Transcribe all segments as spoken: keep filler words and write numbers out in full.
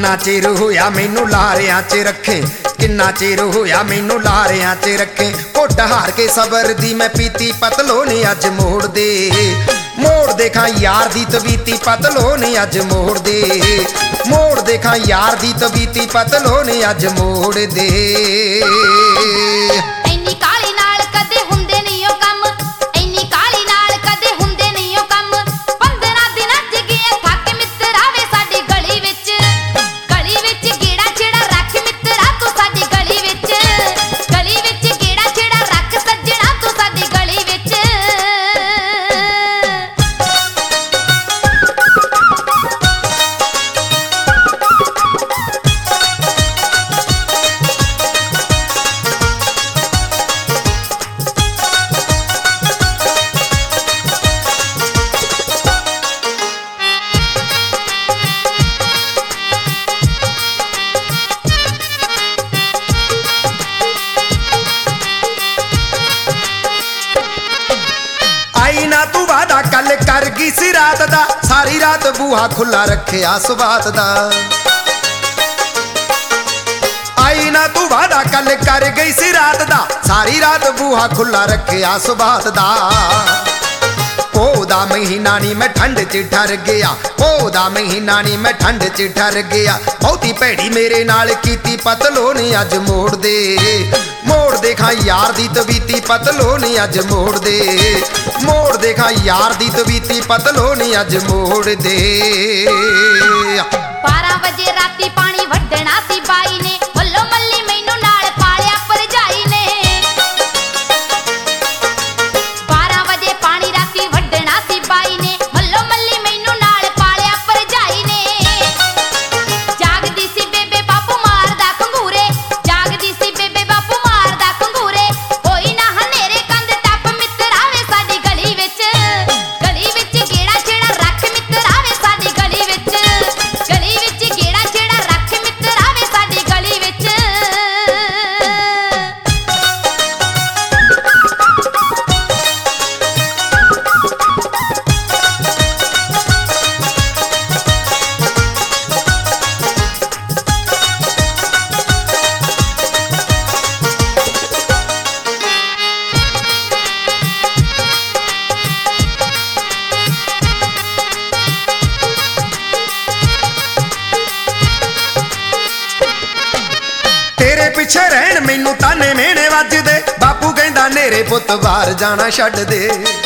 किन्ना चिर होया मैनू लारियां च रखे, किन्ना चिर होया मैनू लारियां च रखे। घुट हार के सबर दी मैं पीती पतलोनी अज मोड़ दे, मोड़ देखा यार दी तवीती पतलोनी अज मोड़ दे, मोड़ देखा यार दी तवीती पतलोनी अज मोड़ दे। तू वादा कल कर गई सी रात दा, सारी रात बूहा खुला रखे सुबात दा। आई ना तू वादा कल कर गई सी रात दा, सारी रात बूहा खुला रखे सुबात दा। ओदा महीना नी मैं ठंड च ठर गया, ओदा महीना नी मैं ठंड च ठर गया। बहुती भैड़ी मेरे नाल कीती पतलोनी अज मोड़ दे, मोड़ देखा यार दी तवीती पतलोनी अज मोड़ दे, मोड़ देखा यार दी तवीती पतलोनी अज मोड़ दे। बारह बजे राती पानी वड्डना सी बाई ने, मल्लो मल्ली मैनू नाल पालिया भरजाई ने। बारह बजे पानी राती वड्डना सी बाई ने, मल्लो मल्ली मैनू नाल पालिया भरजाई ने। जागदी सी बेबे बापू मारदा खंगूरे, जागदी सी बेबे बापू मारदा खंगूरे। होई ना हनेरे कंध टप मित्र आवे साडी गली विच, गली विच गेड़ा छेड़ा रख मित्र आवे साडी गली विच, गली विच गेड़ा छेड़ा रख मित्र आवे साडी गली विच। तेरे पिछे रहन मैनू ताने मेने वजदे, बापू कहंदा नेरे पुत बाहर जाना छड्ड दे।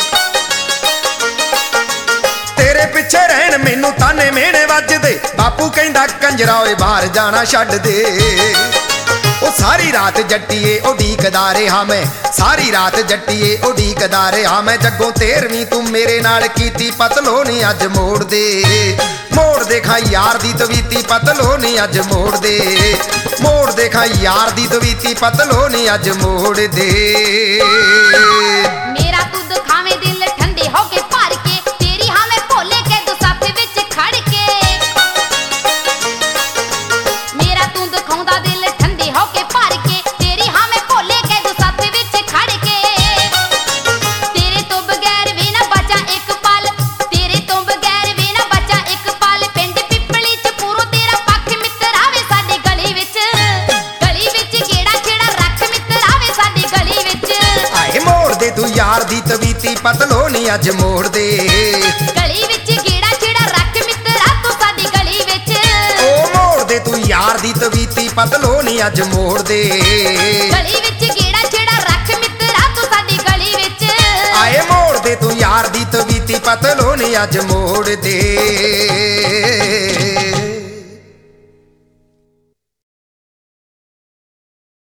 तेरे पिछे रहन मैनू ताने मेने वजदे, बापू कहंदा कंजरा ओए बाहर जाना छड्ड दे। ओ सारी रात जट्टीए उडीकदा रहा मैं, सारी रात जट्टीए उडीकदा रहा मैं। जग्गों तेरवीं तू मेरे नाल कीती पतलोनी अज मोड़ दे, मोड़ देखा यार दी तवीती पतलोनी अज मोड़ दे, मोड़ देखा यार दी तवीती पतलोनी अज मोड़ दे। मेरा तू दुखावे दिल ठंडे होके भर के, तेरी हाँ मैं भोले के दो साथ विच खड़ के। मेरा तू दुखाउंदा दिल ठंडे होके भर के, तेरी हाँ मैं भोले के दो साथ विच खड़ के। तेरे तो बगैर भी ना बचा एक पल, तेरे तो बगैर भी ना बचा एक पल। पिंड पिपली च पूरो तेरा पक्ष मित्र आवे साडी गली विच, गली विच गेड़ा छेड़ा रख मित्र आवे साडी गली विच। आए मोड़ दे तू यार दी तवीती पतलोनी अज मोड़ दे, गली विच गेड़ा छेड़ा रख मित्रा तू साडी गली विच। ओ मोड़ दे तू यार दी तवीती पतलोनी अज मोड़ दे, गली विच गेड़ा छेड़ा रख मित्रा तू साडी गली विच। आए मोड़ दे तू यार दी तवीती पतलोनी अज मोड़ दे।